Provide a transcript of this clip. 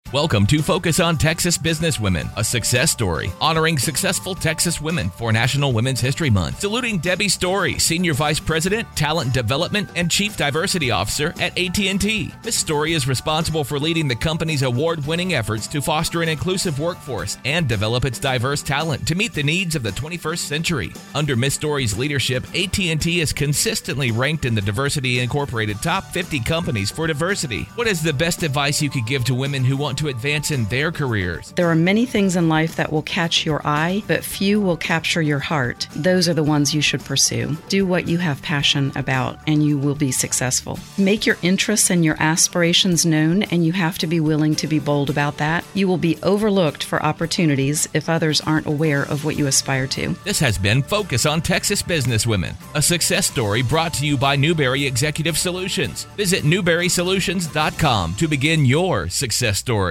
Welcome to Focus on Texas Businesswomen, a success story, honoring successful Texas women for National Women's History Month. Saluting Debbie Story, Senior Vice President, Talent Development, and Chief Diversity Officer at AT&T. Ms. Story is responsible for leading the company's award-winning efforts to foster an inclusive workforce and develop its diverse talent to meet the needs of the 21st century. Under Ms. Story's leadership, AT&T is consistently ranked in the Diversity Incorporated Top 50 Companies for Diversity. What is the best advice you could give to women who want to advance in their careers? There are many things in life that will catch your eye, but few will capture your heart. Those are the ones you should pursue. Do what you have passion about, and you will be successful. Make your interests and your aspirations known, and you have to be willing to be bold about that. You will be overlooked for opportunities if others aren't aware of what you aspire to. This has been Focus on Texas Businesswomen, a success story brought to you by Newberry Executive Solutions. Visit newberrysolutions.com to begin your success story.